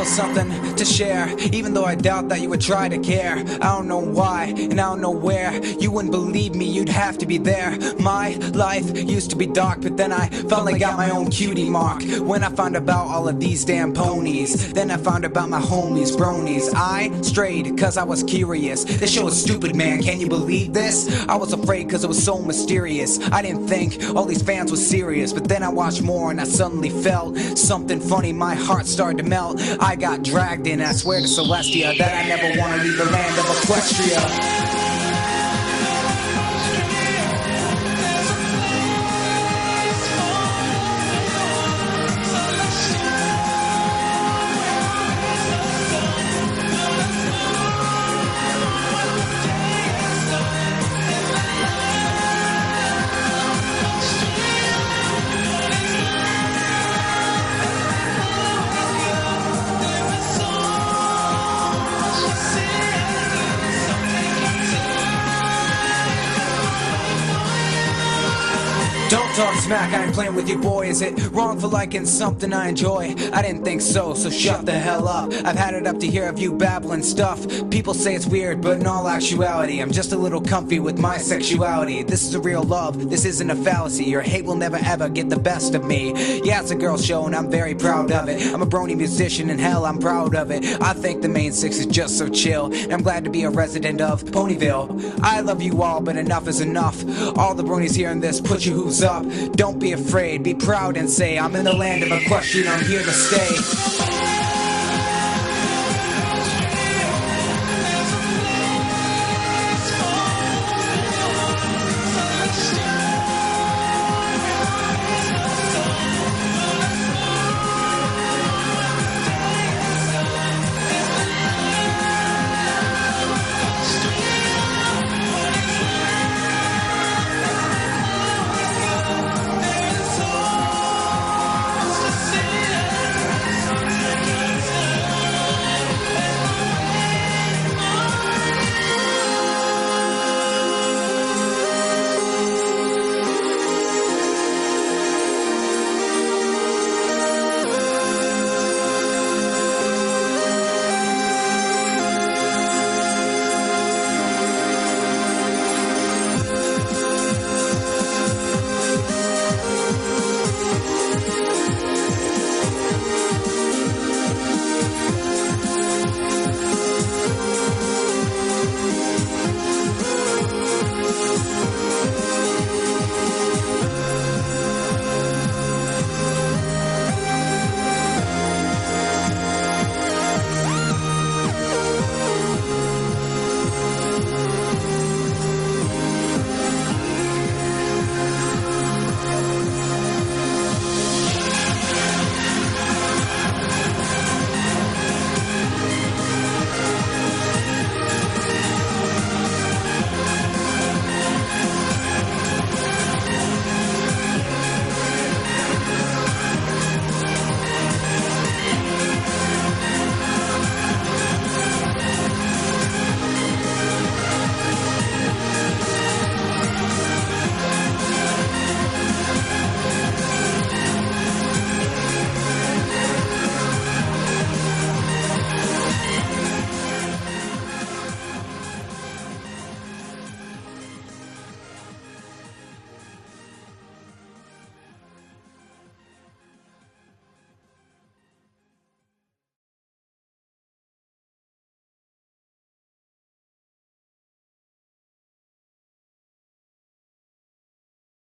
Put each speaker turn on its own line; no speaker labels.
little something to share, even though I doubt that you would try to care. I don't know why, and I don't know where. You wouldn't believe me, you'd have to be there. My life used to be dark, but then I finally got my own cutie mark. When I found about all of these damn ponies, then I found about my homies, bronies. I strayed cause I was curious. This show is stupid, man, can you believe this? I was afraid cause it was so mysterious. I didn't think all these fans were serious, but then I watched more and I suddenly felt something funny. My heart started to melt. I got dragged in, I swear to Celestia that I never want to leave the land of Equestria. Don't talk smack, I ain't playing with your boy. Is it wrong for liking something I enjoy? I didn't think so, so shut the hell up. I've had it up to here of you babbling stuff. People say it's weird, but in all actuality I'm just a little comfy with my sexuality. This is a real love, this isn't a fallacy. Your hate will never ever get the best of me. Yeah, it's a girl show and I'm very proud of it. I'm a brony musician and hell, I'm proud of it. I think the main six is just so chill, and I'm glad to be a resident of Ponyville. I love you all, but enough is enough. All the bronies hearing this, put your hooves up. Don't be afraid, be proud and say I'm in the land of Equestria, I'm here to stay.